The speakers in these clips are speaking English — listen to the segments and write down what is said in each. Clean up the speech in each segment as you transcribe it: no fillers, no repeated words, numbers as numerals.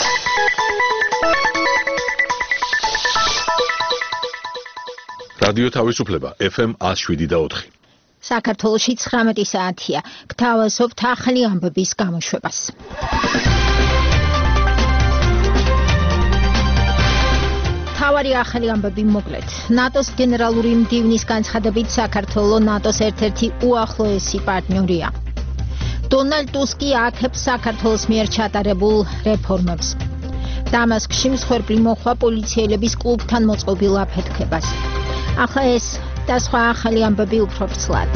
რადიო თავისუფლება FM 107.4. საქართველოში 19 საათია. გთავაზობთ ახალი ამბების გამოშვებას. თავარი ახალი ამბები მოკლედ. ნატოს გენერალური მდივნის განცხადებით საქართველო ნატოს ერთ-ერთი უახლოესი პარტნიორია. დონალდ ტუსკი აქებს საქართველოს მიერ ჩატარებულ რეფორმებს. დამასკში მსხვერპლი მოხვა პოლიციელების კლუბთან მოწყობილ აფეთქებას. ახლა ეს და სხვა ახალი ამბები უფრო ვრცლად.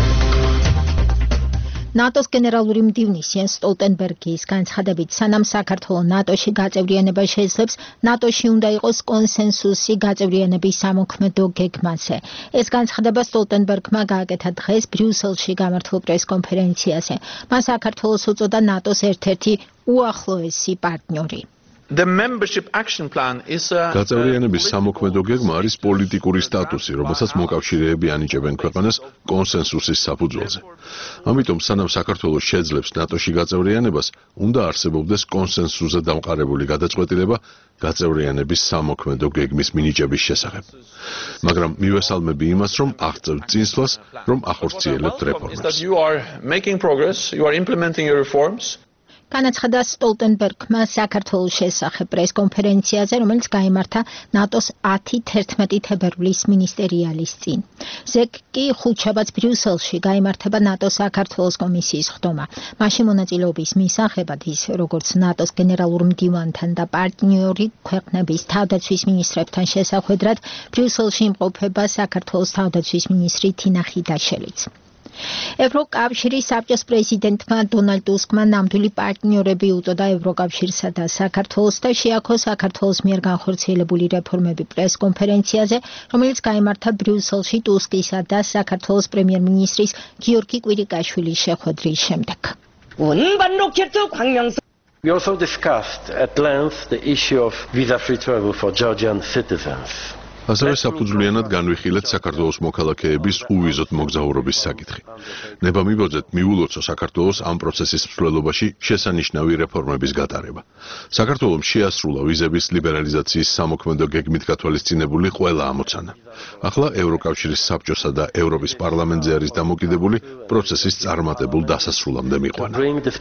ნატოს გენერალური მდივნის იენს სტოლტენბერგის განცხადებით, სანამ საქართველო ნატოში გაწევრიანება შეძლებს, ნატოში უნდა იყოს კონსენსუსი გაწევრიანების სამოქმედო გეგმაზე. ეს განცხადება სტოლტენბერგმა გააკეთა დღეს ბრიუსელში გამართულ პრესკონფერენციაზე. მან საქართველოს უწოდა ნატოს ერთ-ერთი უახლოესი პარტნიორი. გაწევრიანების სამოქმედო გეგმა არის პოლიტიკური სტატუსი, რომელსაც მოკავშირეები ანიჭებენ ქვეყანას კონსენსუსის საფუძველზე. ამიტომ, სანამ საქართველოს შეძლებს ნატოში გაწევრიანებას, უნდა არსებობდეს კონსენსუსზე დამყარებული გადაწყვეტილება გაწევრიანების სამოქმედო გეგმის მინიჭების შესახებ. მაგრამ მივესალმები იმას, რომ აღწევთ წინსვლას, რომ ახორციელებთ რეფორმებს. განაცხადა სტოლტენბერგმა საქართველოს შესახებ პრესკონფერენციაზე, რომელიც გაიმართა ნატოს 10-11 თებერვლის მინისტერიალის წინ. ზეგ კი ხუთშაბათს ბრიუსელში გაიმართება ნატოს საქართველოს კომისიის ხდომა. მაშინ მონაწილეობის მისაღებად ის, როგორც ნატოს გენერალურ მდივანთან და პარტნიორი ქვეყნების თავდაცვის მინისტრებთან შესახვედრად, ბრიუსელში იმყოფება საქართველოს თავდაცვის მინისტრი თინა ხიდაშელიც. ევროკავშირის საბჭოს პრეზიდენტმა დონალდ ტუსკმა ნამდვილი პარტნიორები უწოდა ევროკავშირსა და საქართველოს და შეაქო საქართველოს მიერ განხორციელებული რეფორმები პრესკონფერენციაზე, რომელიც გაიმართა ბრიუსელში ტუსკისა და საქართველოს პრემიერ-მინისტრის გიორგი კვირიკაშვილის შეხვედრის შემდეგ. We also discussed at length the issue of visa-free travel for Georgian citizens. ასევე საფუძვლიანად განვიხილეთ საქართველოს მოქალაქეების უვიზოთ მოგზაურობის საკითხი. ნება მიბოძეთ მიულოცო საქართველოს ამ პროცესის მსვლელობაში შესანიშნავი რეფორმების გატარება. საქართველოს შეასრულა ვიზების ლიბერალიზაციის სამოქმედო გეგმით გათვალისწინებული ყველა ამოცანა. ახლა ევროკავშირის საბჭოსა და ევროპის პარლამენტზე არის დამოკიდებული პროცესის წარმატებულ დასასრულამდე მიყვანა.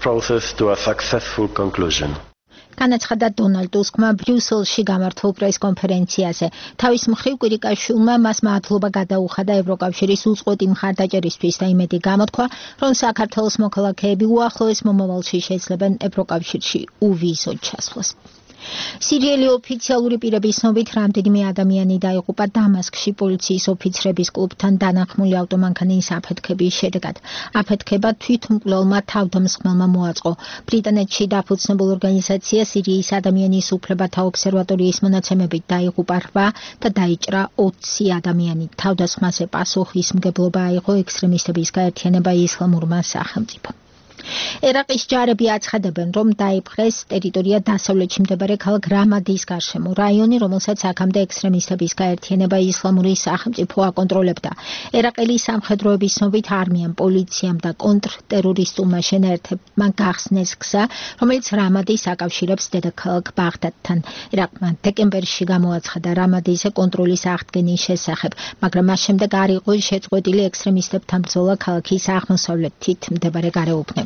განაცხადა დონალდ ტუსკმა ბრიუსელში გამართულ პრესკონფერენციაზე. თავის მხრივ კვირიკაშვილმა მას მადლობა გადაუხადა ევროკავშირის უწყვეტი მხარდაჭერისთვის და იმედი გამოთქვა, რომ საქართველოს მოქალაქეები უახლოეს მომავალში შეძლებენ ევროკავშირში უვიზოდ ჩასვლას. სირიელი ოფიციალური პირების ცნობით რამდენიმე ადამიანი დაიღუპა დამასკში პოლიციის ოფიცრების კლუბთან დანახმული ავტომანქანის აფეთქების შედეგად. აფეთქება თვითმკვლელმა თავდამსხმელმა მოაწყო. ბრიტანეთში დაფუძნებულ ორგანიზაცია სირიის ადამიანის უფლებათა ობსერვატორიის მონაცემებით დაიღუპა 8 და დაიჭრა 20 ადამიანი. თავდასხმაზე პასუხისმგებლობა აიღო ექსტრემისტების გაერთიანება ისლამურმა სახელმწიფომ. ერაყის ჯარები აცხადებენ, რომ დაიპყრეს ტერიტორია დასავლეთში მდებარე ქალაქ რამადის გარშემო რაიონი, რომელსაც აქამდე ექსტრემისტების გაერთიანება ისლამური სახელმწიფო აკონტროლებდა. ერაყელი სამხედროების ცნობით არმიამ, პოლიციამ და კონტრტერორისტულმა შენაერთებმა გახსნეს გზა, რომელიც რამადის აკავშირებს დედაქალაქ ბაღდადთან. ერაყმა დეკემბერში გამოაცხადა რამადიზე კონტროლის აღდგენის შესახებ, მაგრამ მას შემდეგ არ იყო შეწყვეტილი ექსტრემისტებთან ბრძოლა ქალაქის აღმოსავლეთით მდებარე გარეუბნებში.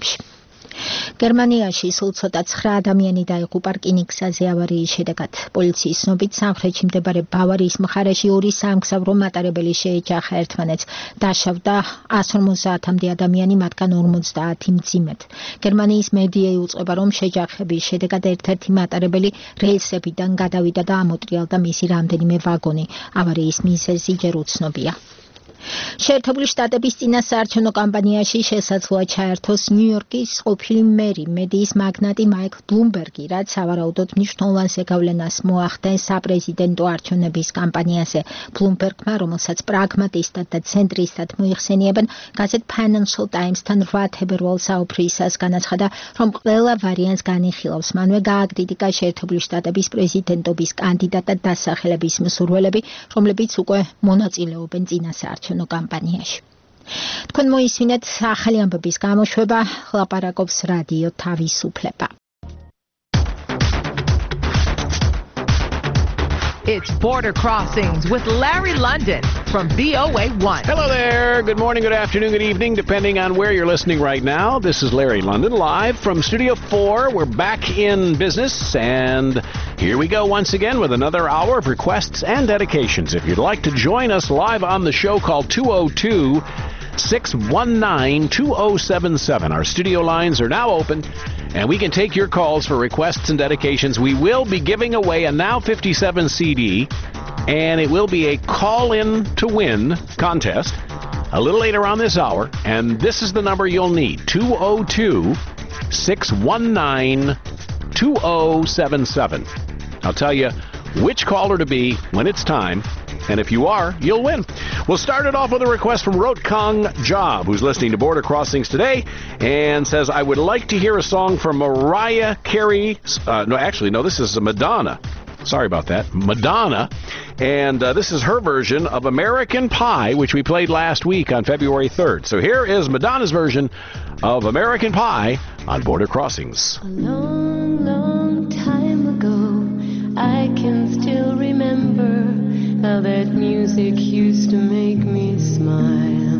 გერმანიაში სულ ცოტა 9 ადამიანი დაიღუპა რკინიგზაზე ავარიის შედეგად. პოლიციის ცნობით სამხრეთში მდებარე ბავარიის მხარეში 2 სამგზავრო მატარებელი შეეჯახა ერთმანეთს. დაშავდა 150-მდე ადამიანი, მათგან 50 მძიმედ. გერმანიის მედია იუწყება, რომ შეჯახების შედეგად ერთ-ერთი მატარებელი რეილსებიდან გადავიდა და ამოტრიალდა მისი რამდენიმე ვაგონი. ავარიის მიზეზი ჯერ უცნობია. შეერთებული შტატების წინასაარჩევნო კამპანიაში შესაძლოა ჩაერთოს ნიუ-იორკის ყოფილი მერი, მედიის მაგნატი მაიკლ ბლუმბერგი, რაც სავარაუდოდ მნიშვნელოვან ზეგავლენას მოახდენს საპრეზიდენტო არჩევნების კამპანიაზე. ბლუმბერგმა, რომელსაც პრაგმატისტად და ცენტრისტად მოიხსენიებენ, გაზეთ Financial Times-თან 8 თებერვალს საუფრისას განაცხადა, რომ ყველა ვარიანტს განიხილავს. მანვე გააკრიტიკა შეერთებული შტატების პრეზიდენტობის კანდიდატად დასახელების მსურველები, რომლებიც უკვე მონაწილეობენ წინასაარჩევნო კამპანიაში. თქვენ მოისმინეთ ახალი ამბების გამოშვება, ლაპარაკობს რადიო თავისუფლება. It's Border Crossings with Larry London from VOA1. Hello there. Good morning, good afternoon, good evening, depending on where you're listening right now. This is Larry London live from Studio 4. We're back in business, and here we go once again with another hour of requests and dedications. If you'd like to join us live on the show, call 202-619-2077. Our studio lines are now open, and we can take your calls for requests and dedications. We will be giving away a Now 57 CD, and it will be a call-in to win contest a little later on this hour, and this is the number you'll need, 202-619-2077. I'll tell you which caller to be when it's time, and if you are, you'll win. We'll start it off with a request from Rotkong Job, who's listening to Border Crossings today, and says, I would like to hear a song from Mariah Carey. This is Madonna. Sorry about that. Madonna. And this is her version of American Pie, which we played last week on February 3rd. So here is Madonna's version of American Pie on Border Crossings. A long, long time ago, I can still remember how that music used to make me smile.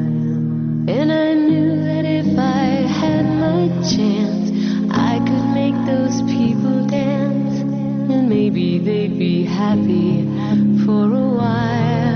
And I knew that if I had my chance, I could make those people dance, and maybe they'd be happy for a while.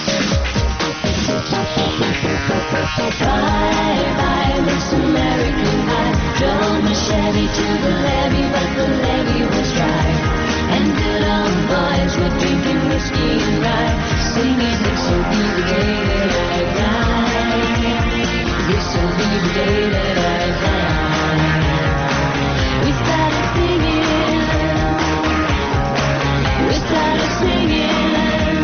Bye, bye, Miss America. to the levee, but the levee was dry. And good old boys were drinking whiskey and rye, singing, this'll be the day that I die. This'll be the day that I die. We started singing. We started singing.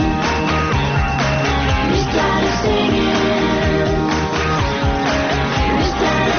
We started singing. We started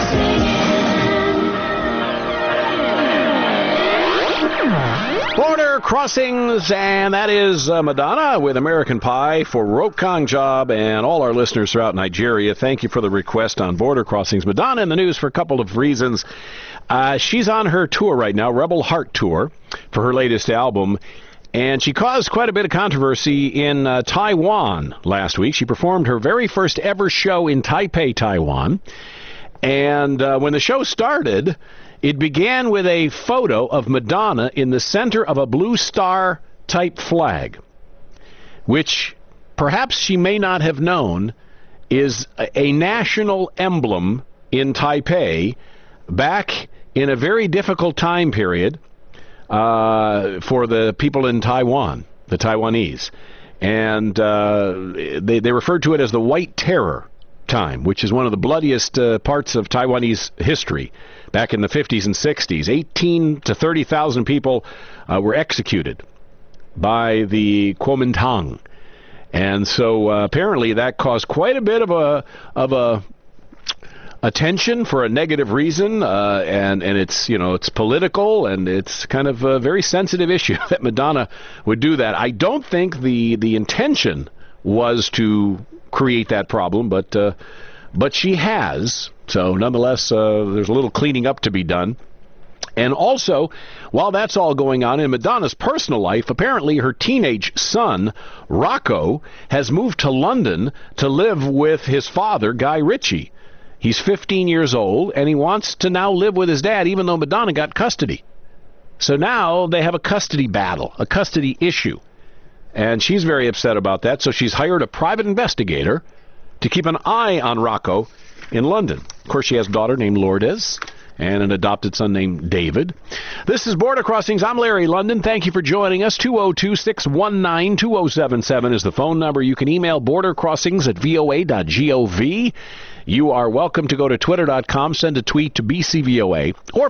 singing. Border Crossings, and that is Madonna with American Pie for Rokang Job and all our listeners throughout Nigeria. Thank you for the request on Border Crossings. Madonna in the news for a couple of reasons. She's on her tour right now, Rebel Heart Tour, for her latest album. And she caused quite a bit of controversy in Taiwan last week. She performed her very first ever show in Taipei, Taiwan. And when the show started, it began with a photo of Madonna in the center of a blue star-type flag, which perhaps she may not have known is a national emblem in Taipei back in a very difficult time period for the people in Taiwan, the Taiwanese. And they referred to it as the White Terror time, which is one of the bloodiest parts of Taiwanese history. Back in the 50s and 60s, 18 to 30,000 people were executed by the Kuomintang. And so apparently that caused quite a bit of a attention for a negative reason, and it's, you know, it's political, and it's kind of a very sensitive issue that Madonna would do that. I don't think the intention was to create that problem, but she has. So nonetheless, there's a little cleaning up to be done. And also, while that's all going on in Madonna's personal life, apparently her teenage son, Rocco, has moved to London to live with his father, Guy Ritchie. He's 15 years old, and he wants to now live with his dad, even though Madonna got custody. So now they have a custody battle, a custody issue. And she's very upset about that, so she's hired a private investigator to keep an eye on Rocco in London. Of course, she has a daughter named Lourdes and an adopted son named David. This is Border Crossings. I'm Larry London. Thank you for joining us. 202-619-2077 is the phone number. You can email bordercrossings@voa.gov. You are welcome to go to twitter.com, send a tweet to BCVOA, or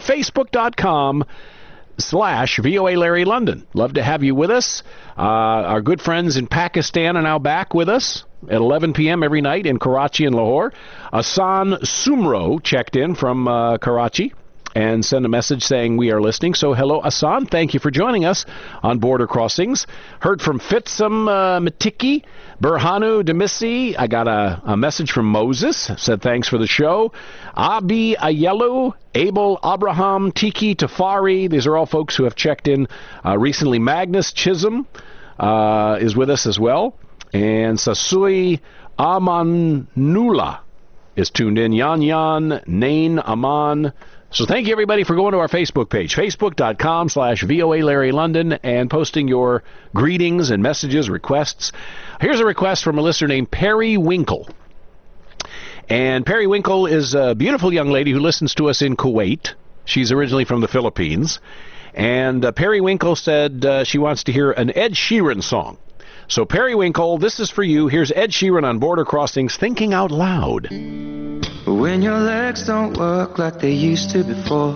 facebook.com/VOA Larry London. Love to have you with us. Our good friends in Pakistan are now back with us at 11 p.m. every night in Karachi and Lahore. Asan Sumro checked in from Karachi and sent a message saying we are listening. So hello, Asan. Thank you for joining us on Border Crossings. Heard from Fitsum Matiki, Burhanu Demisi. I got a message from Moses. Said thanks for the show. Abi Ayelu, Abel Abraham, Tiki Tafari. These are all folks who have checked in recently. Magnus Chisholm is with us as well. And Sasui Amanula is tuned in. Yan, Nain Aman. So thank you, everybody, for going to our Facebook page, facebook.com/VOA Larry London, and posting your greetings and messages, requests. Here's a request from a listener named Perry Winkle. And Perry Winkle is a beautiful young lady who listens to us in Kuwait. She's originally from the Philippines. And Perry Winkle said she wants to hear an Ed Sheeran song. So Perry Winkle, this is for you. Here's Ed Sheeran on Border Crossings, Thinking Out Loud. When your legs don't work like they used to before,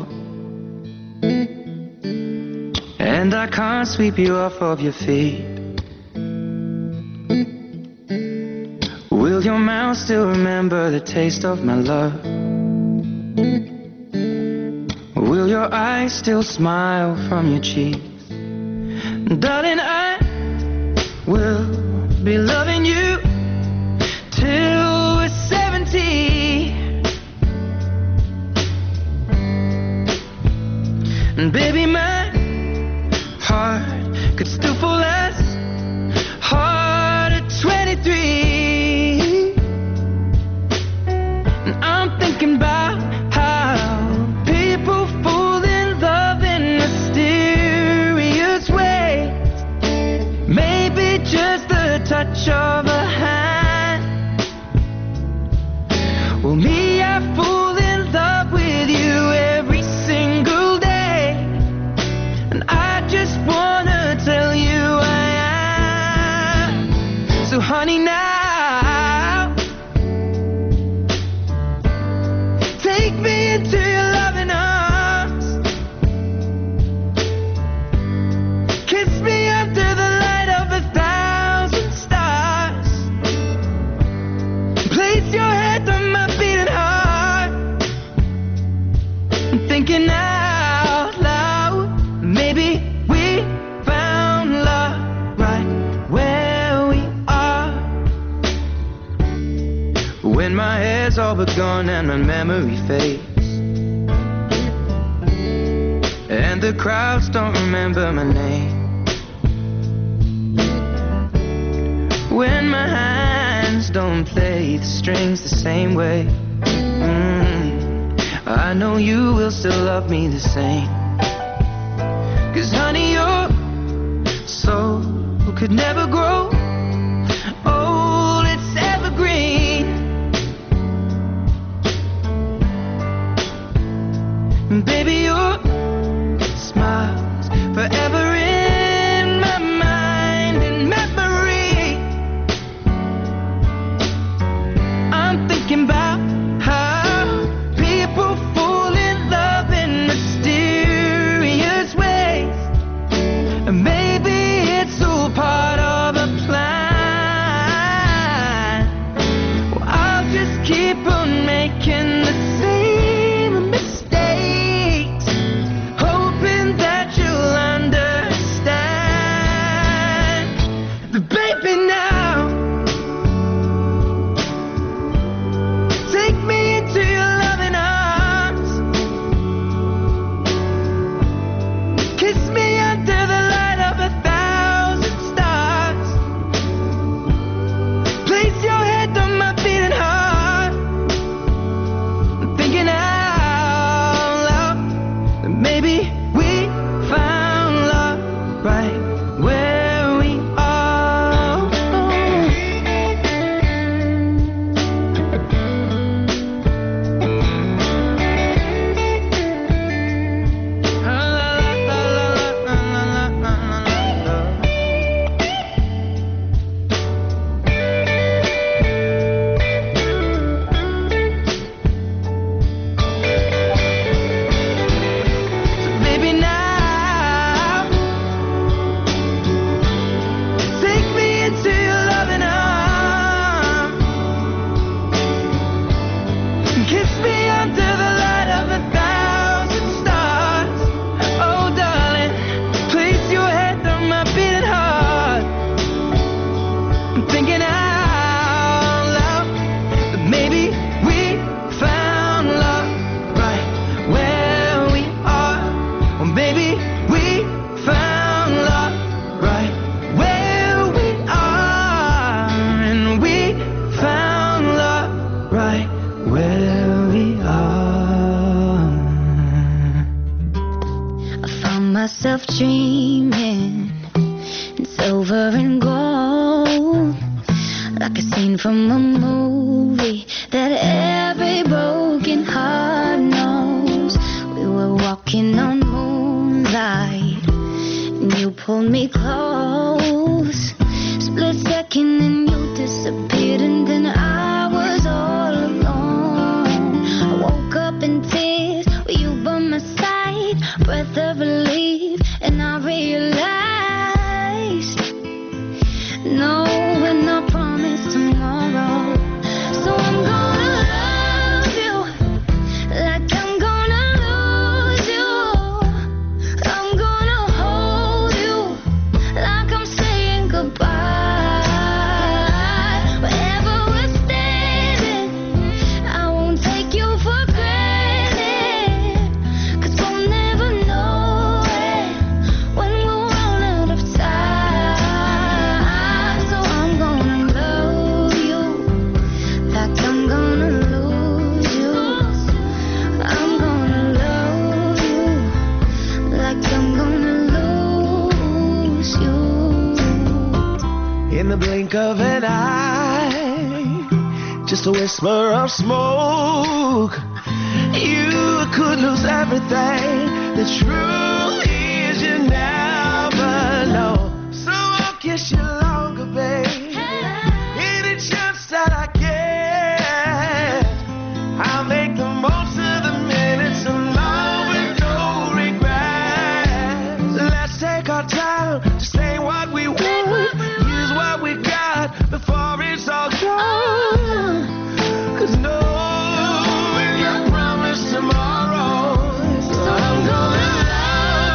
and I can't sweep you off of your feet, will your mouth still remember the taste of my love? Will your eyes still smile from your cheeks? Darling, I will be loving you till we're 70. And baby, my heart could still fall as hard at 23. And I'm thinking about how people fall in love in mysterious ways. Maybe just the touch of a hand. Well, me, I fall in love with you every single day. all but gone and my memory fades. And the crowds don't remember my name. When my hands don't play the strings the same way, I know you will still love me the same. 'Cause honey, your soul could never grow old, it's evergreen. Baby, your smile's forever in my mind and memory. I'm thinking about how people fall in love in mysterious ways. And maybe it's all part of a plan. Well, I'll just keep on making the same mistakes, hoping that you'll understand. But baby, now take me into your loving arms. Kiss me under the light of 1,000 stars. Place your head on my beating heart. I'm thinking out loud that maybe we found love right where we are. So baby, now take me into your loving arms. Kiss me under the light of 1,000 stars. Oh, darling, place your head on my beating heart. I'm thinking out loud that maybe we found love right where we are. Or maybe we found love right where we are. And we found love right where we are. I found myself dreaming in silver and gold, like a scene from a movie that every broken heart knows. We were walking on moonlight, and you pulled me close. Split second and you disappeared, and then I was all alone. I woke up in tears with you by my side, breath of relief, and I realized no, we're not promised tomorrow. So I'm gonna love you like I'm gonna lose you. I'm gonna hold you like I'm saying goodbye. Wherever we're standing, I won't take you for granted. 'Cause we'll never know it when we'll run out of time. So I'm gonna love you like I'm gonna lose you. I'm gonna love you like I'm gonna lose you. In the blink of an eye, just a whisper of smoke, you could lose everything. The truth is you never know. So I'll kiss you longer, babe. Any chance that I get, I'll make the most of the minutes alone with no regrets. Let's take our time to say what we want, use what we got before it's all gone. 'Cause no, we can't promise tomorrow. So I'm gonna love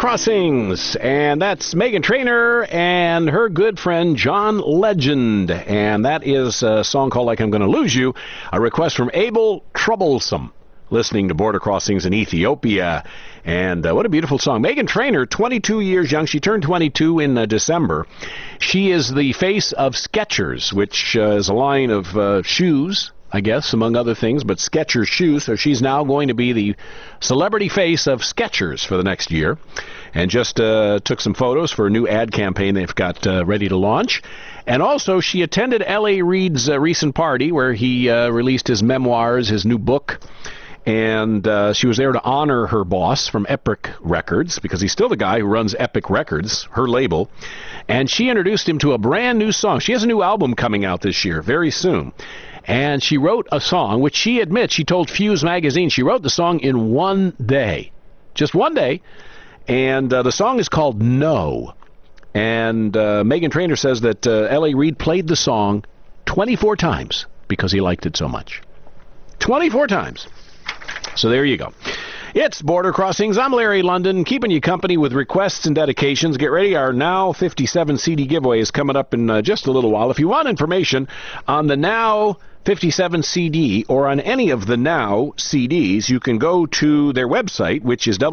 Crossings, and that's Meghan Trainor and her good friend John Legend, and that is a song called Like I'm Gonna Lose You, a request from Abel Troublesome, listening to Border Crossings in Ethiopia. And what a beautiful song. Meghan Trainor, 22 years young. She turned 22 in December. She is the face of Skechers, which is a line of shoes, I guess, among other things, but Skechers shoes. So she's now going to be the celebrity face of Skechers for the next year. And just took some photos for a new ad campaign they've got ready to launch. And also, she attended L.A. Reid's recent party where he released his memoirs, his new book. And she was there to honor her boss from Epic Records, because he's still the guy who runs Epic Records, her label. And she introduced him to a brand new song. She has a new album coming out this year, very soon. And she wrote a song, which she admits, she told Fuse magazine, she wrote the song in one day. Just one day. And the song is called No. And Meghan Trainor says that L.A. Reid played the song 24 times because he liked it so much. 24 times. So there you go. It's Border Crossings. I'm Larry London, keeping you company with requests and dedications. Get ready. Our Now 57 CD giveaway is coming up in just a little while. If you want information on the Now 57 CD or on any of the Now CDs, you can go to their website, which is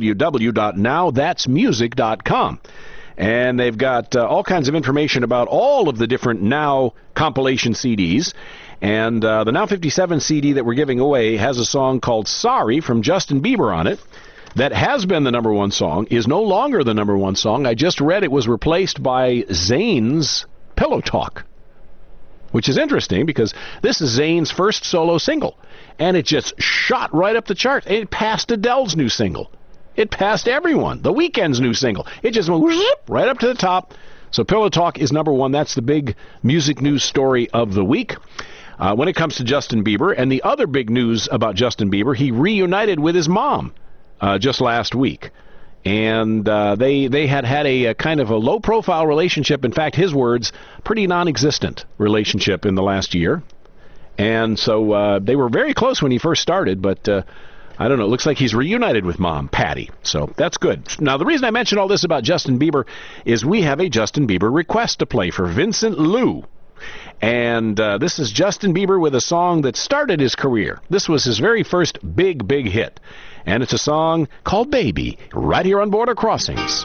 www.nowthat'smusic.com. And they've got all kinds of information about all of the different Now compilation CDs. And the Now 57 CD that we're giving away has a song called Sorry from Justin Bieber on it that has been the number one song, is no longer the number one song. I just read it was replaced by Zayn's Pillow Talk, which is interesting because this is Zayn's first solo single. And it just shot right up the chart. It passed Adele's new single. It passed everyone. The Weeknd's new single. It just went right up to the top. So Pillow Talk is number one. That's the big music news story of the week. When it comes to Justin Bieber, and the other big news about Justin Bieber, he reunited with his mom just last week. And they had a kind of a low-profile relationship. In fact, his words, pretty non-existent relationship in the last year. And so they were very close when he first started, but I don't know. It looks like he's reunited with Mom, Patty. So that's good. Now, the reason I mention all this about Justin Bieber is we have a Justin Bieber request to play for Vincent Liu. And this is Justin Bieber with a song that started his career. This was his very first big hit. And it's a song called Baby, right here on Border Crossings.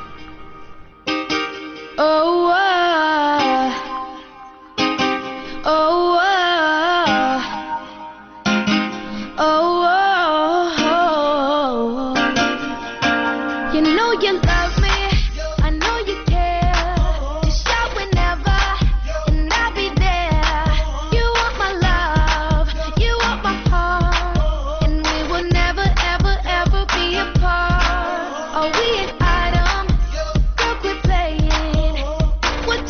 Oh, oh, oh, you know you love me, I know you care, just shout whenever, and I'll be there. You want my love, you want my heart, and we will never, ever, ever be apart. Are we an item? Girl, quit playing. What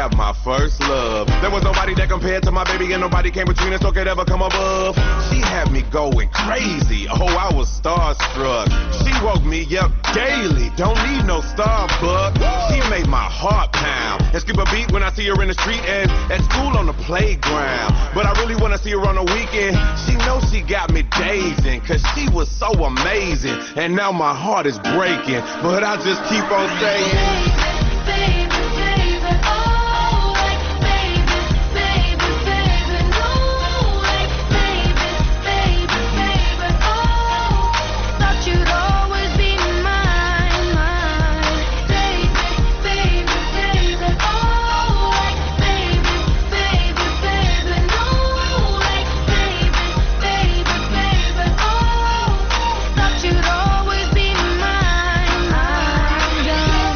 got my first love. There was nobody that compared to my baby, and nobody came between us or could ever come above. She had me going crazy. Oh, I was starstruck. She woke me up daily. Don't need no Starbucks. She made my heart pound and skip a beat when I see her in the street and at school on the playground. But I really wanna see her on the weekend. She knows she got me dazing, cause she was so amazing. And now my heart is breaking, but I just keep on saying, baby, baby, oh, like baby, baby, baby, no, like baby, baby, baby, oh, thought you'd always be mine, mine, baby, baby, baby, oh, like baby, baby, baby, no, like baby, baby, baby, oh, thought you'd always be mine, I'm done.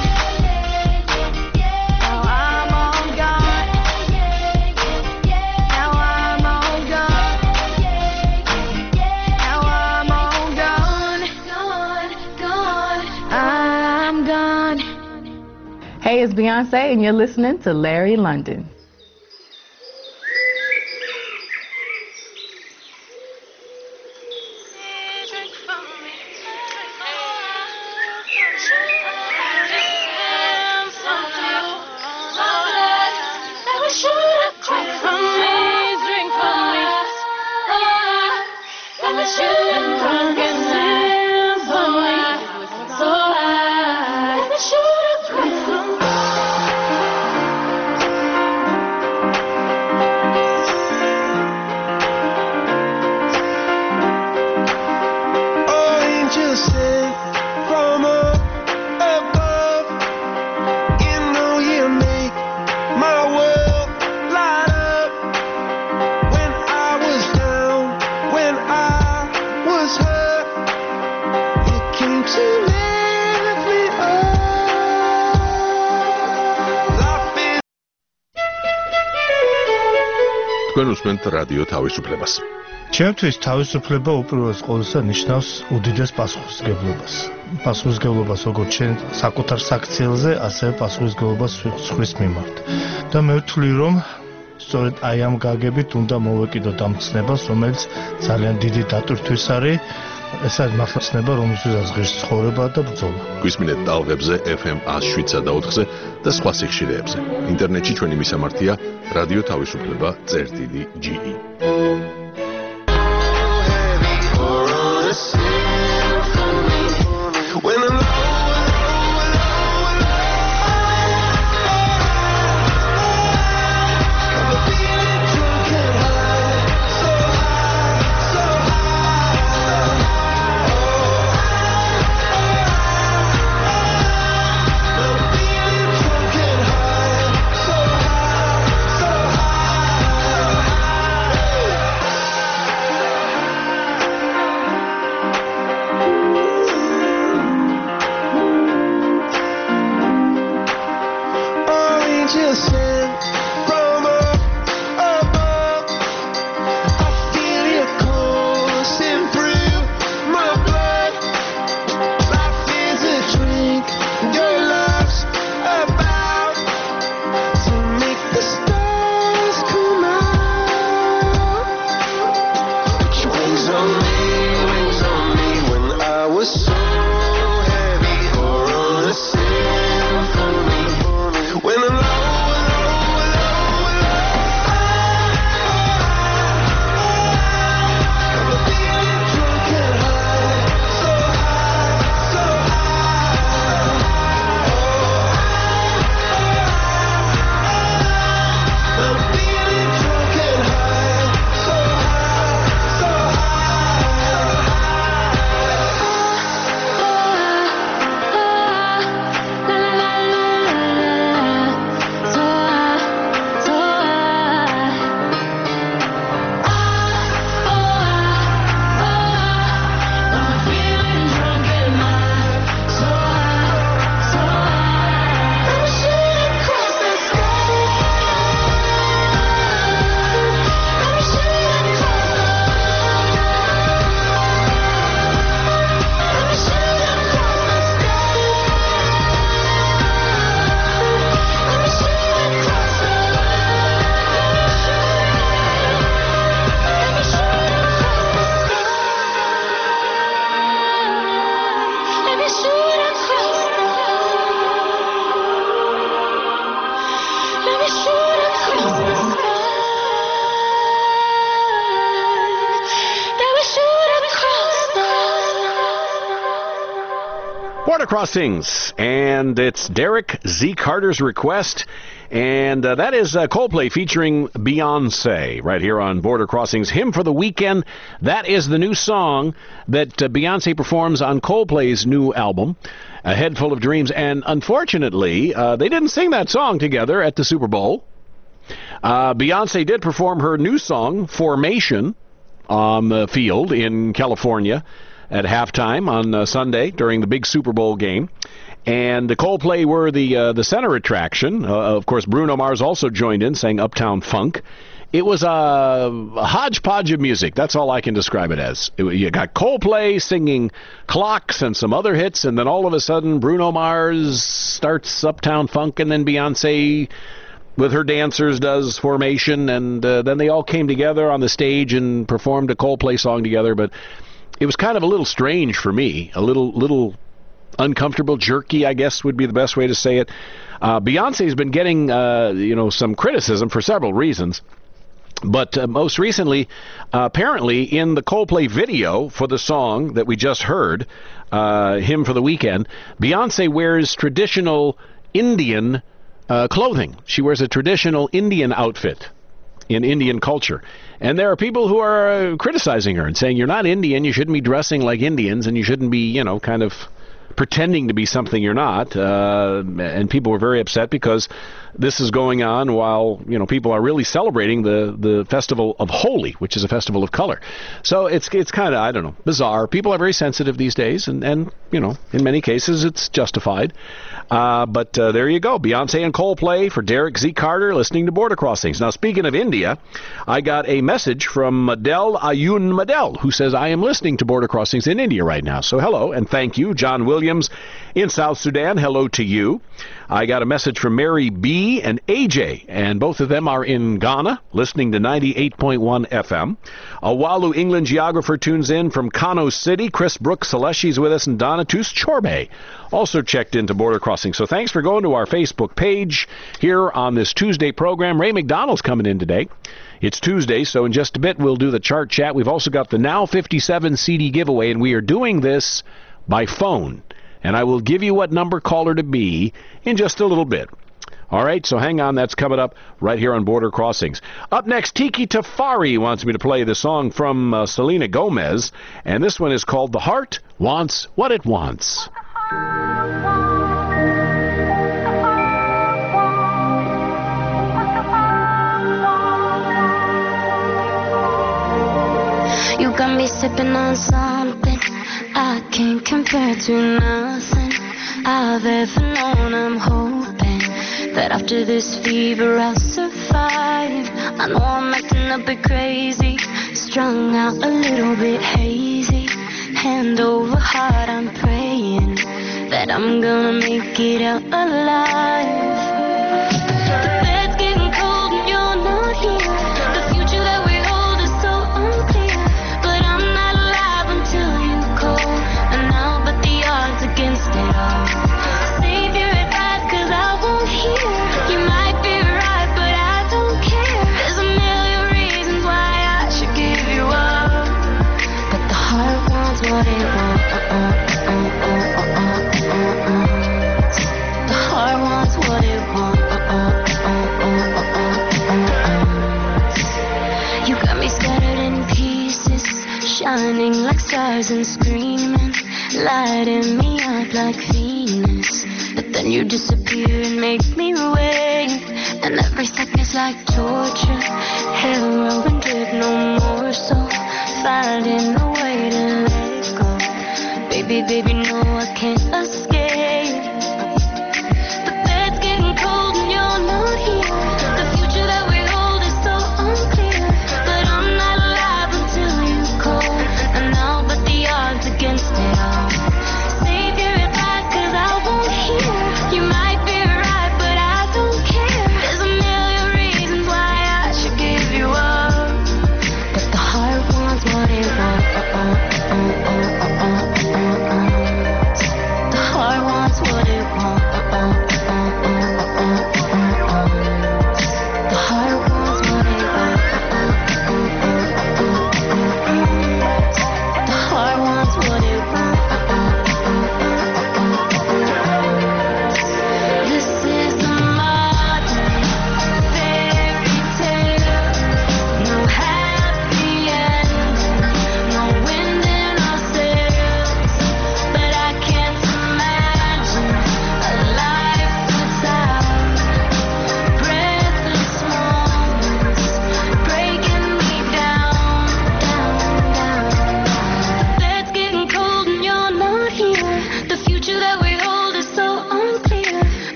Hey, it's Beyonce, and you're listening to Larry London. თქვენ უსმენთ რადიო თავისუფლებას. ჩემთვის თავისუფლება უპირველეს ყოვლისა ნიშნავს უდიდეს პასუხისმგებლობას. პასუხისმგებლობას როგორც შენ საკუთარ საქციელზე, ასევე პასუხისმგებლობას სხვის მიმართ. და მე ვთვლი, რომ სწორედ აი ამ გაგებით უნდა მოვეკიდოთ ამ ცნებას, რომელიც ძალიან დიდი დატვირთვის არის. ეს არის მართლაცნება, რომელსაც ღირს ცხოვრება და ბრძოლა. გვისმინეთ ტალღებზე FM 107.4-ზე და სხვა სიხშირეებზე. ინტერნეტში ჩვენი მისამართია რადიო თავისუფლება.ge. Border Crossings, and it's Derek Z. Carter's request, and that is Coldplay featuring Beyonce right here on Border Crossings. Hymn for the Weekend, that is the new song that Beyonce performs on Coldplay's new album, A Head Full of Dreams, and unfortunately, they didn't sing that song together at the Super Bowl. Beyonce did perform her new song, Formation, on the field in California at halftime on Sunday during the big Super Bowl game. And the Coldplay were the center attraction. Of course, Bruno Mars also joined in, sang Uptown Funk. It was a hodgepodge of music. That's all I can describe it as. You got Coldplay singing Clocks and some other hits, and then all of a sudden Bruno Mars starts Uptown Funk, and then Beyonce with her dancers does Formation, and then they all came together on the stage and performed a Coldplay song together. But it was kind of a little strange for me, a little uncomfortable, jerky, I guess would be the best way to say it. Beyonce's been getting some criticism for several reasons. But most recently, apparently, in the Coldplay video for the song that we just heard, Hymn for the Weekend, Beyonce wears traditional Indian clothing. She wears a traditional Indian outfit in Indian culture. And there are people who are criticizing her and saying, you're not Indian, you shouldn't be dressing like Indians, and you shouldn't be, kind of pretending to be something you're not. And people were very upset because this is going on while, people are really celebrating the festival of Holi, which is a festival of color. So it's kind of, I don't know, bizarre. People are very sensitive these days, and in many cases it's justified. But there you go. Beyonce and Coldplay for Derek Z. Carter, listening to Border Crossings. Now, speaking of India, I got a message from Madel Ayun Madel, who says, I am listening to Border Crossings in India right now. So hello, and thank you. John Williams in South Sudan, hello to you. I got a message from Mary B. and AJ, and both of them are in Ghana, listening to 98.1 FM. Awalu England geographer tunes in from Kano City. Chris Brooks Saleshi's with us, and Donatus Chorbe also checked into Border Crossing. So thanks for going to our Facebook page here on this Tuesday program. Ray McDonald's coming in today. It's Tuesday, so in just a bit we'll do the chart chat. We've also got the Now 57 CD giveaway, and we are doing this by phone. And I will give you what number caller to be in just a little bit. All right, so hang on. That's coming up right here on Border Crossings. Up next, Tiki Tafari wants me to play the song from Selena Gomez, and this one is called The Heart Wants What It Wants. You got me sipping on something I can't compare to nothing I've ever known. I'm hoping that after this fever I'll survive. I know I'm acting a bit crazy, strung out a little bit hazy. Hand over heart, I'm praying that I'm gonna make it out alive. The bed's getting cold and you're not here. The future that we hold is so unclear, but I'm not alive until you call. And I'll bet the odds against it all. Save your advice, cause I won't hear. You might be right, but I don't care. There's a million reasons why I should give you up, but the heart wants what it wants. The heart wants what it wants. You got me scattered in pieces, shining like stars and screaming, lighting me up like Venus. But then you disappear and make me wait, and every second's like torture. Hell and drip no more, so finding a way to let go. Baby, baby, no, I can't escape. The bed's getting cold and you're not here. The future that we hold is so unclear, but I'm not alive until you call. And I'll bet the odds against it all. Save your advice, cause I won't hear. You might be right, but I don't care. There's a million reasons why I should give you up, but the heart wants what it wants. The heart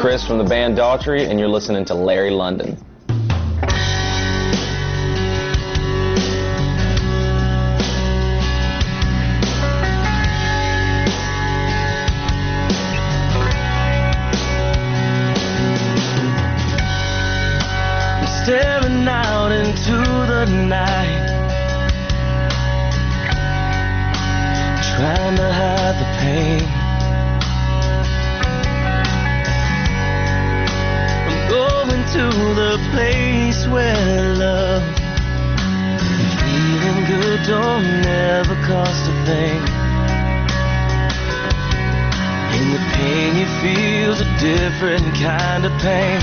Chris from the band Daughtry, and you're listening to Larry London. Staring out into the night, trying to hide the pain. I'm going to the place where love and feeling good don't never cost a thing. And the pain you feel's a different kind of pain.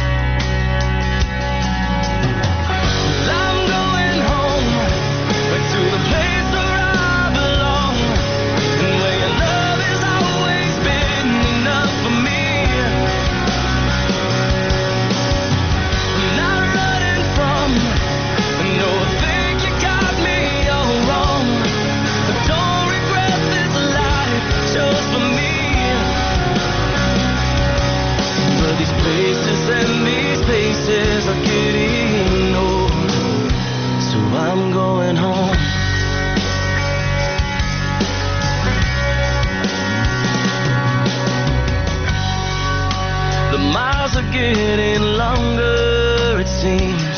Getting longer, it seems.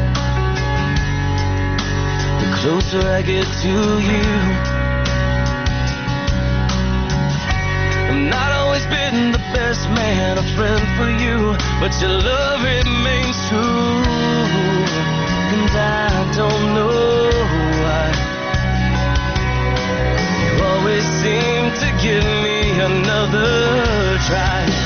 The closer I get to you, I've not always been the best man, a friend for you, but your love remains true. And I don't know why you always seem to give me another try.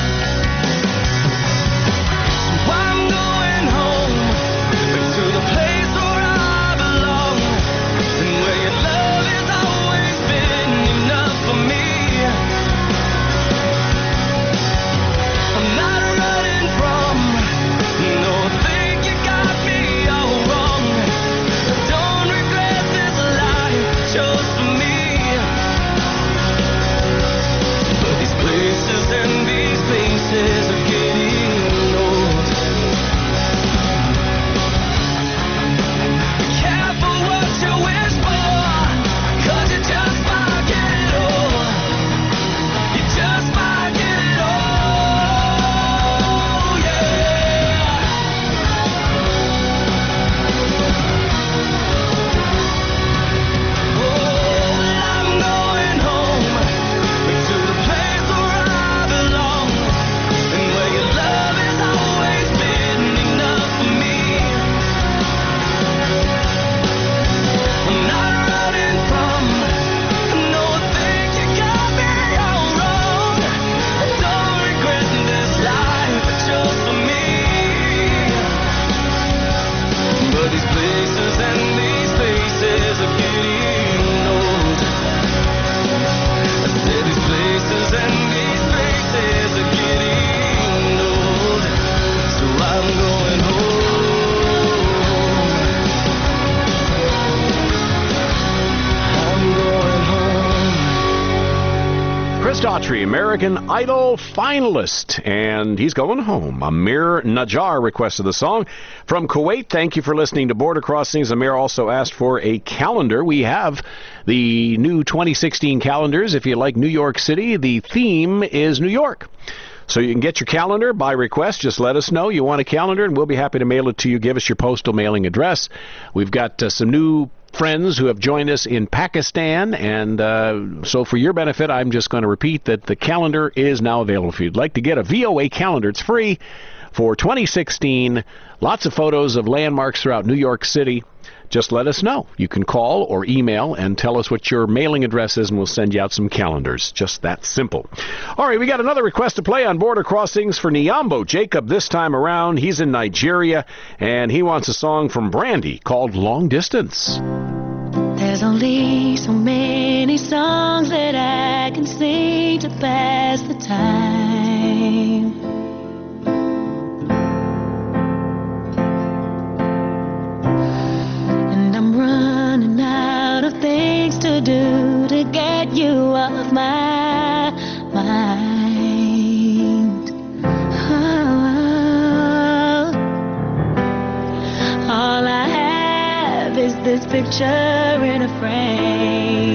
Daughtry, American Idol finalist, and he's going home. Amir Najjar requested the song from Kuwait. Thank you for listening to Border Crossings. Amir also asked for a calendar. We have the new 2016 calendars. If you like New York City, the theme is New York. So you can get your calendar by request. Just let us know you want a calendar, and we'll be happy to mail it to you. Give us your postal mailing address. We've got some new friends who have joined us in Pakistan, and so for your benefit, I'm just going to repeat that the calendar is now available. If you'd like to get a VOA calendar, it's free for 2016. Lots of photos of landmarks throughout New York City. Just let us know. You can call or email and tell us what your mailing address is, and we'll send you out some calendars. Just that simple. All right, we got another request to play on Border Crossings for Niambo Jacob this time around. He's in Nigeria, and he wants a song from Brandy called Long Distance. There's only so many songs that I can sing to pass the time. Running out of things to do to get you off my mind. this picture in a frame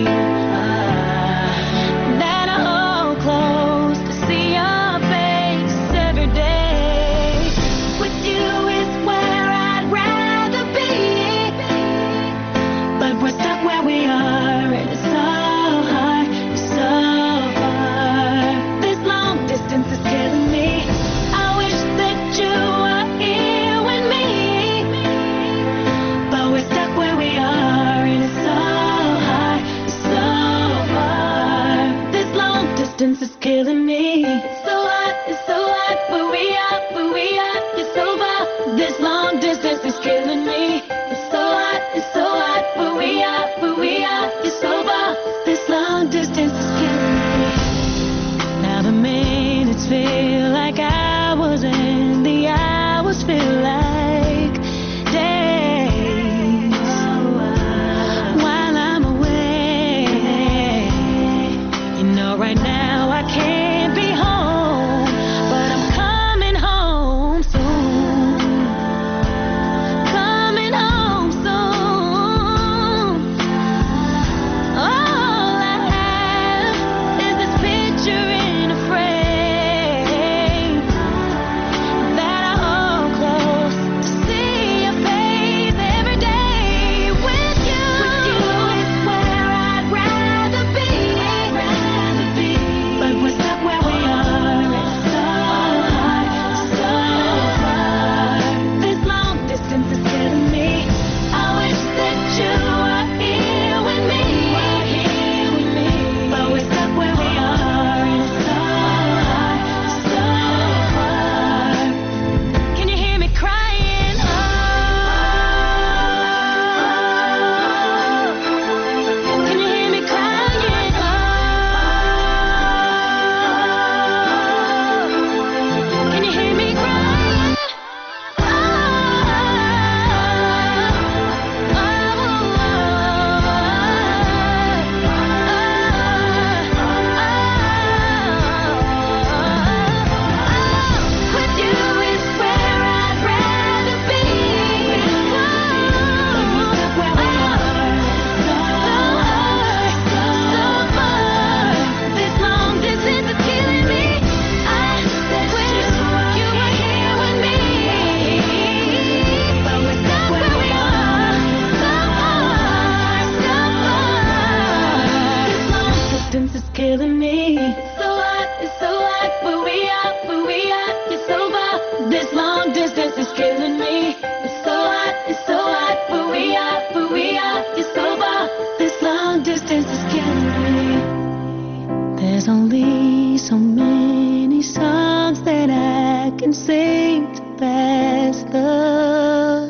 that I hold close to see your face every day. With you is where I'd rather be, but we're stuck where we are, and it's so hard, it's so far. This long distance is killing me. I wish that you were here with me, but we're stuck where we are, and it's so hard, it's so far. This long distance is killing me. It's so hot, but we are, it's so far. This long distance is killing me. It's so hot, but we are, it's so far. This long distance is killing me. Now the minutes feel like hours, and the hours feel like days while I'm away. You know, right now I can't be home, but I'm coming home soon. Coming home soon. All I have is this picture in a frame that I hold close to see your face every day. With you is where I'd rather be, but we're stuck where we are. It's so hard, so far. This long distance is killing me. I wish that you were here with me, but we're stuck where we are, and it's so hard, so far. Can you hear me crying? Oh, can you hear me crying? Oh, can you hear me crying? With you is where I'd rather be, but we're stuck where we are. So hard, so far. This long distance is killing me. I wish you were here with me, but we're stuck where we are. So hard, so far. This long distance is killing me. It's so hot, but we are, it's so far. This long distance is killing me. It's so hot, but we are, it's so far. This long distance is killing me. There's only so many songs that I can sing to pass the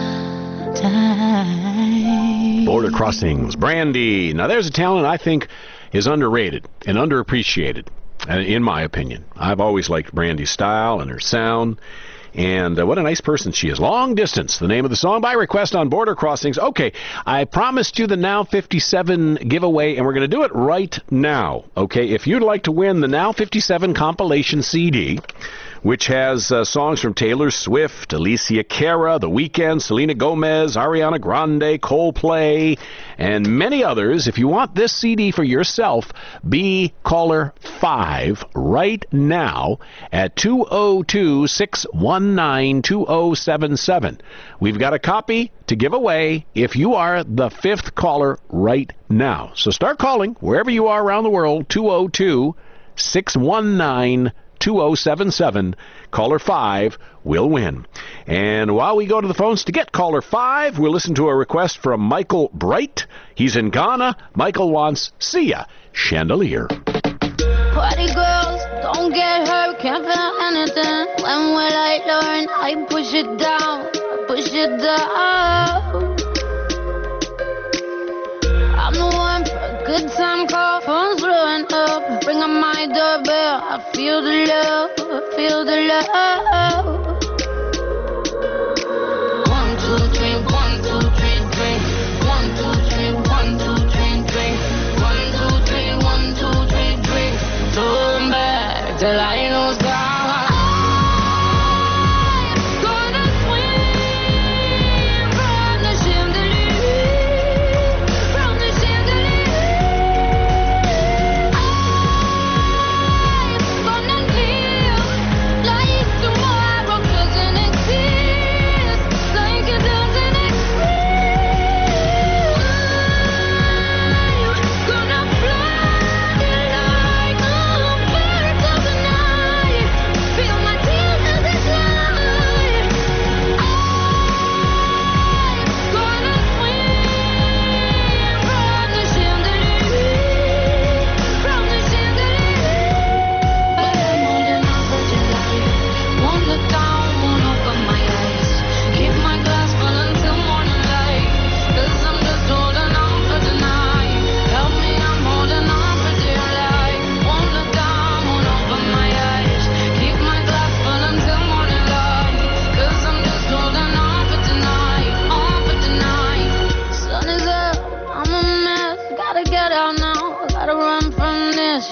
time. Border Crossings, Brandy. Now, there's a talent I think is underrated and underappreciated, in my opinion. I've always liked Brandy's style and her sound, and what a nice person she is. Long Distance, the name of the song, by request on Border Crossings. Okay, I promised you the Now 57 giveaway, and we're going to do it right now. Okay, if you'd like to win the Now 57 compilation CD, which has songs from Taylor Swift, Alicia Cara, The Weeknd, Selena Gomez, Ariana Grande, Coldplay, and many others. If you want this CD for yourself, be caller 5 right now at 202-619-2077. We've got a copy to give away if you are the 5th caller right now. So start calling wherever you are around the world, 202-619-2077. Caller 5 will win. And while we go to the phones to get caller 5, we'll listen to a request from Michael Bright. He's in Ghana. Michael wants Sia, Chandelier. Party girls, don't get hurt, can't feel anything. When will I learn? I push it down, push it down. I'm the one for a good time call, phone's blowing up. Ring on my doorbell, I feel the love, I feel the love. 1, 2, 3, 1, 2, 3, 3. 1, 2, 3, 1, 2, 3, 3. 1, 2, 3, 1, 2, 3, 3. Turn back till I know God. I'm gonna swim from the chandelier.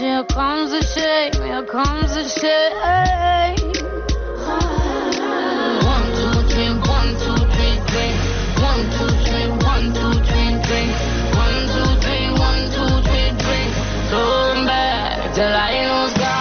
here comes the shame, here comes the shame. 1, 2, 3, 1, 2, 3, drink. 1, 2, 3, 1, 2, 3, drink. 1, 2, 3, 1, 2, 3, drink. Come back till I lose God.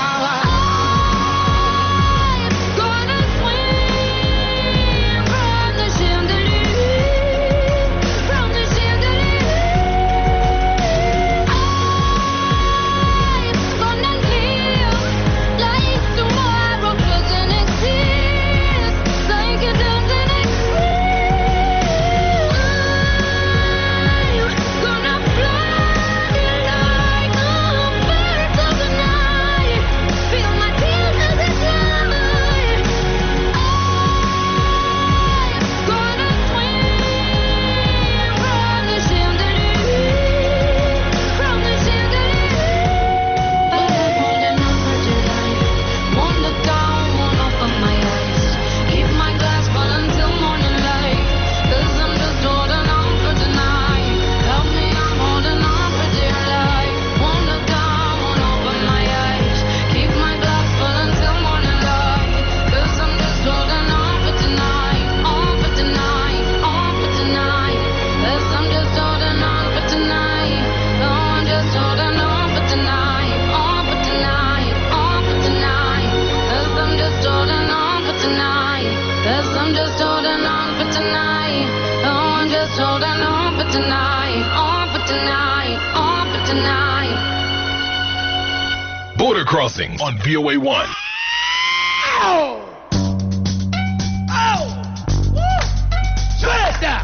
Border Crossings on VOA 1. Oh! Oh! Woo! Smash that!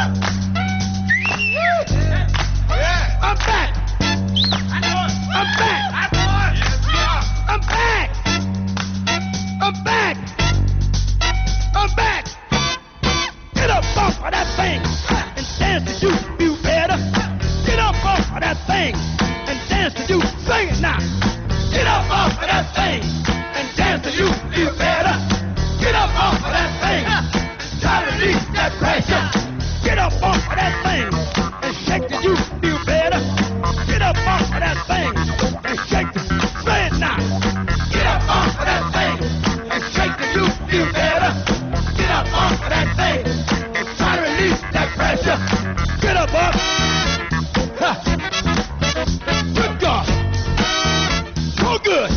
Yeah. I'm back! I'm back! I'm back! I'm back! I'm back! Get up off of that thing and dance to you better. Get up off of that thing and dance to you. Sing it now. Get up off of that thing and dance to you better. Get up off of that thing. Try to release that pressure. Get up off of that thing and shake the you feel better. Get up off of that thing and shake the. Say it now. Get up off of that thing and shake the you feel better. Get up off of that thing and try to release that pressure. Get up off. Good God. So good.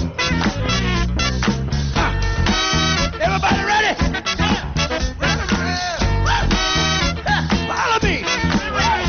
Everybody ready? Follow me.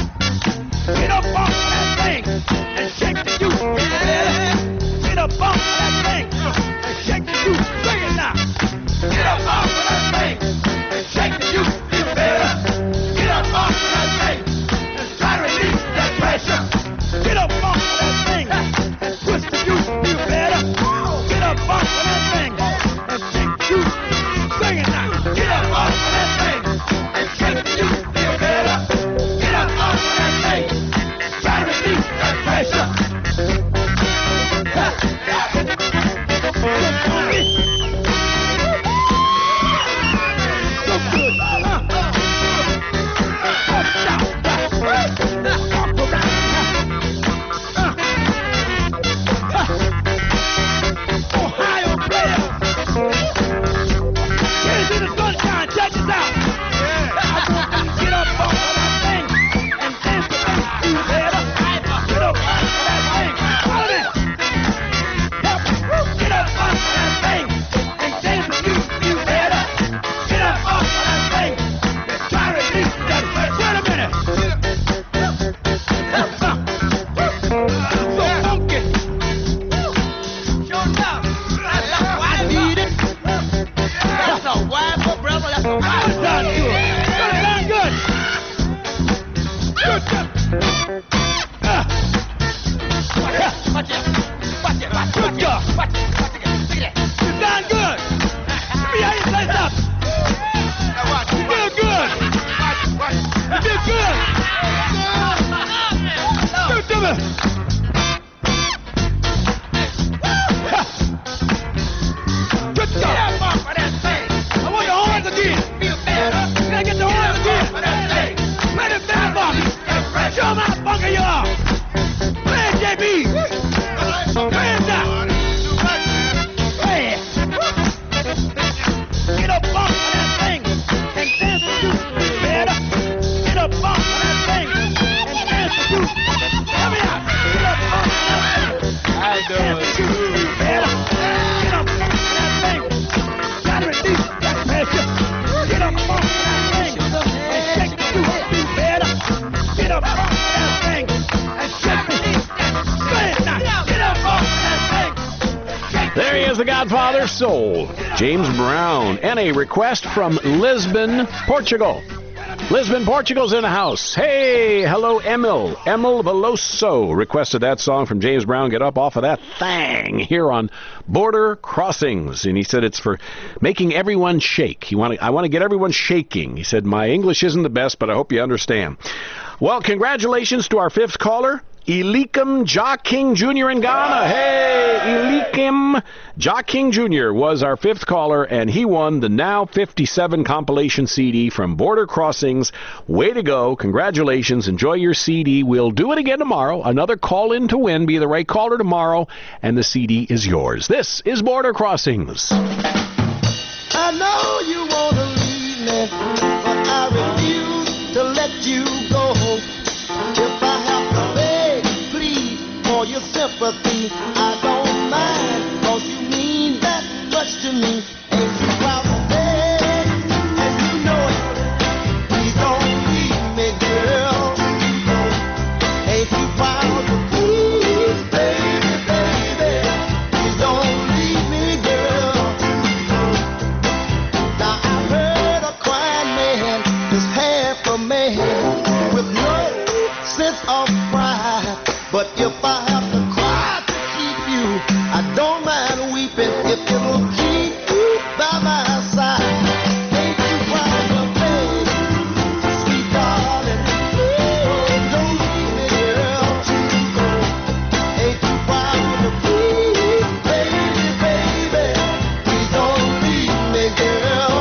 the Godfather of Soul, James Brown, and a request from Lisbon, Portugal. Lisbon, Portugal's in the house. Hey, hello, Emil. Emil Veloso requested that song from James Brown. Get up off of that thing here on Border Crossings. And he said it's for making everyone shake. I want to get everyone shaking. He said, my English isn't the best, but I hope you understand. Well, congratulations to our fifth caller, Elikim Ja King Jr. in Ghana. Hey, Elikim Ja King Jr. was our fifth caller, and he won the Now 57 compilation CD from Border Crossings. Way to go. Congratulations. Enjoy your CD. We'll do it again tomorrow. Another call in to win. Be the right caller tomorrow, and the CD is yours. This is Border Crossings. I know you want to leave me, but I refuse to let you go. If I have to beg, plead for your sympathy, I don't mind, 'cause you mean that much to me. Ain't you proud to beg, and you know it. Please don't leave me, girl. Ain't you proud to please, baby, baby. Please don't leave me, girl. Now I heard a crying man is half a man with no sense of pride. But if I have to cry to keep you, I don't mind weeping if it'll keep you by my side. Ain't you proud of me, sweet darling? Don't leave me, girl. Ain't you proud of me, baby, baby? Please don't leave me, girl.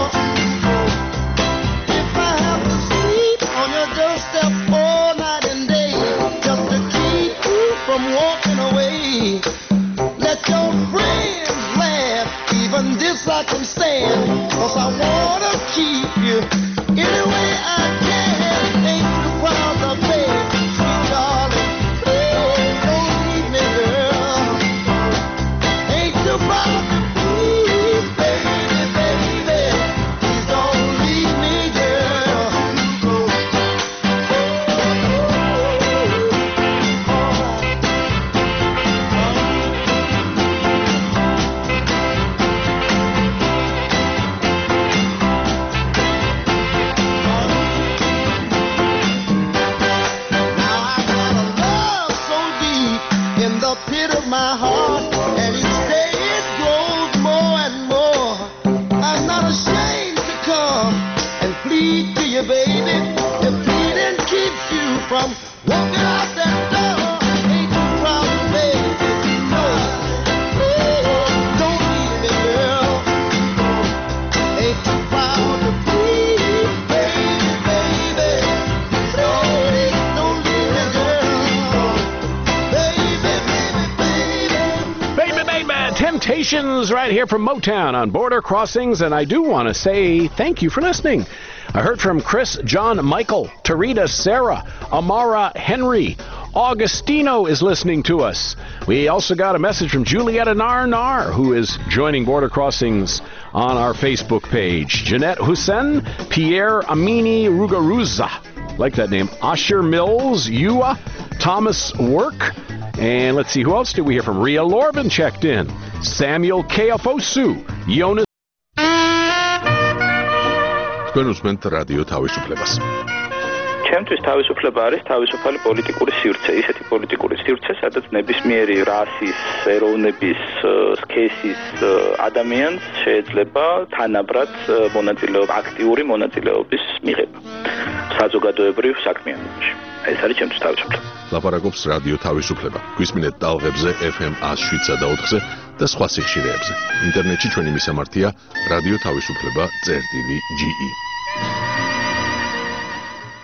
If I have to sleep on your doorstep all night and day, just to keep you from walking away, let your friends laugh, even this I can stand, 'cause I wanna keep you any way I can. Ain't you proud of me, sweet darling? Please don't leave me, girl. Ain't you proud of me, baby, baby? Please don't leave me, girl. In the pit of my heart, and each day it grows more and more. I'm not ashamed to come and plead to you, baby. If pleading keeps you from walking out that door, ain't you proud of me? No, don't leave me, girl. Ain't you proud of me, baby, baby? Don't leave me, girl. Temptations right here from Motown on Border Crossings, and I do want to say thank you for listening. I heard from Chris, John, Michael, Tarita, Sarah, Amara, Henry. Augustino is listening to us. We also got a message from Julietta Nar, who is joining Border Crossings on our Facebook page. Jeanette Hussein, Pierre Amini Rugaruza, like that name, Asher Mills, Ewa, Thomas Work, and let's see, who else did we hear from? Ria Lorvin checked in. Samuel Keafosu, Jonas. თქვენ უსმენთ რადიო თავისუფლებას. ჩემთვის თავისუფლება არის თავისუფალი პოლიტიკური სივრცე, ისეთი პოლიტიკური სივრცე, სადაც ნებისმიერი რასის, ეროვნების, სქესის ადამიანს შეიძლება თანაბრად მონაწილეობა, აქტიური მონაწილეობის მიღება საზოგადოებრივ საქმიანობაში. ეს არის ჩემთვის თავისუფლება. ლაპარაკობს რადიო თავისუფლება. გვისმინეთ ტალღებზე FM 107 და 4-ზე და სხვა სიხშირეებზე. ინტერნეტში ჩვენი მისამართია რადიო თავისუფლება.ge